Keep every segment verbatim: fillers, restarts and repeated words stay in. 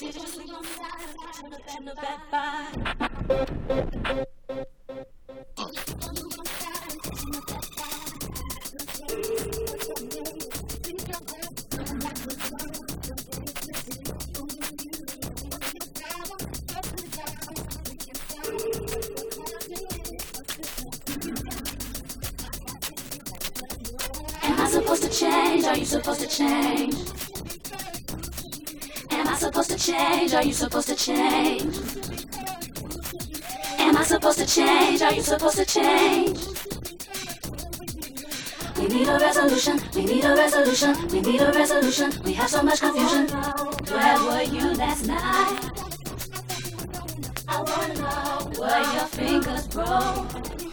Am I supposed to change? Are you supposed to change? Am I supposed to change? Are you supposed to change? Am I supposed to change? Are you supposed to change? We need a resolution, we need a resolution, we need a resolution. We have so much confusion. Where were you last night? I wanna know where your fingers broke.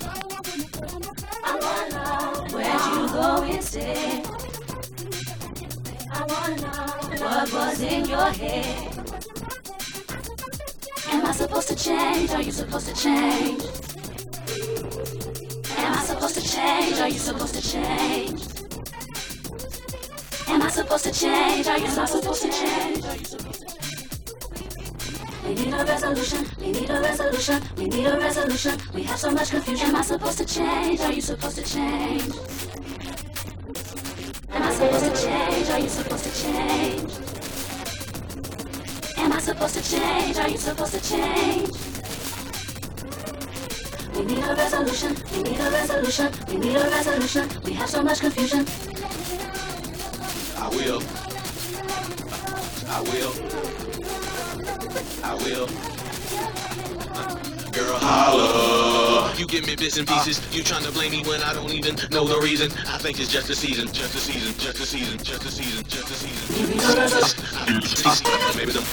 I wanna know where'd you go instead. I wanna know what was in your head. Am I supposed to change? Are you supposed to change? Am I supposed to change? Are you supposed to change? Am I supposed to change? Are you supposed to change? We need a resolution, we need a resolution, we need a resolution. We have so much confusion. Am I supposed to change? Are you supposed to change? Am I supposed to change? Are you supposed to change? Am I supposed to change? Are you supposed to change? We need a resolution, we need a resolution, we need a resolution. We have so much confusion. I will. I will. I will. Girl, holla. You give me bits and pieces. You tryna blame me when I don't even know the reason. I think it's just the season, just the season, just the season, just the season, just the season. Maybe them.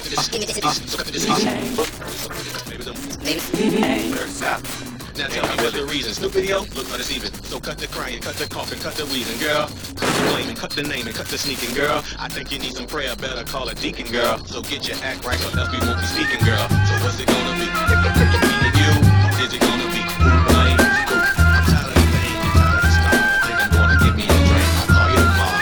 Maybe them. Now tell me what the reasons. The video, look how it's even. So cut the crying, cut the coughing, cut the wheezing, girl. Cut the blaming, cut the naming, cut the sneaking, girl. I think you need some prayer, better call a deacon, girl. So get your act right, or else we won't be speaking, girl. So what's it gonna be? Me and you? Or is it gonna be money? I'm tired of the pain, I'm tired of the star. I think I'm gonna give me a drink. I'll call you tomorrow.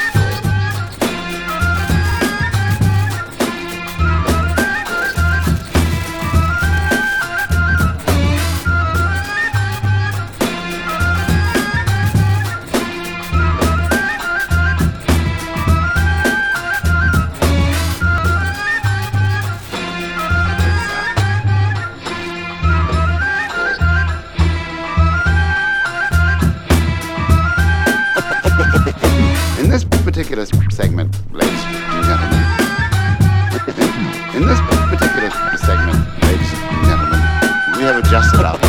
Particular segment, ladies and gentlemen. In this particular segment, ladies and gentlemen, we have adjusted our